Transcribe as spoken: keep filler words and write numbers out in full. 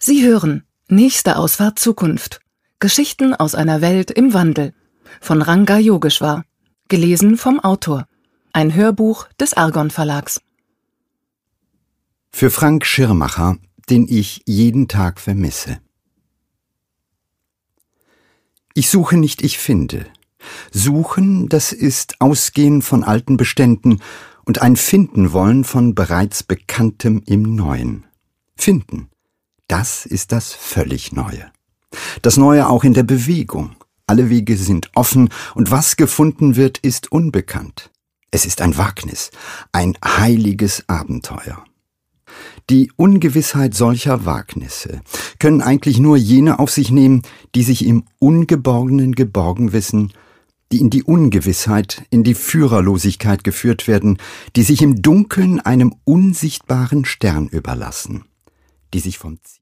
Sie hören Nächste Ausfahrt Zukunft. Geschichten aus einer Welt im Wandel von Ranga Yogeshwar. Gelesen vom Autor. Ein Hörbuch des Argon Verlags. Für Frank Schirmacher, den ich jeden Tag vermisse. Ich suche nicht, ich finde. Suchen, das ist Ausgehen von alten Beständen und ein Finden wollen von bereits Bekanntem im Neuen. Finden, das ist das völlig Neue. Das Neue auch in der Bewegung. Alle Wege sind offen und was gefunden wird, ist unbekannt. Es ist ein Wagnis, ein heiliges Abenteuer. Die Ungewissheit solcher Wagnisse können eigentlich nur jene auf sich nehmen, die sich im Ungeborgenen geborgen wissen, die in die Ungewissheit, in die Führerlosigkeit geführt werden, die sich im Dunkeln einem unsichtbaren Stern überlassen, die sich vom Ziel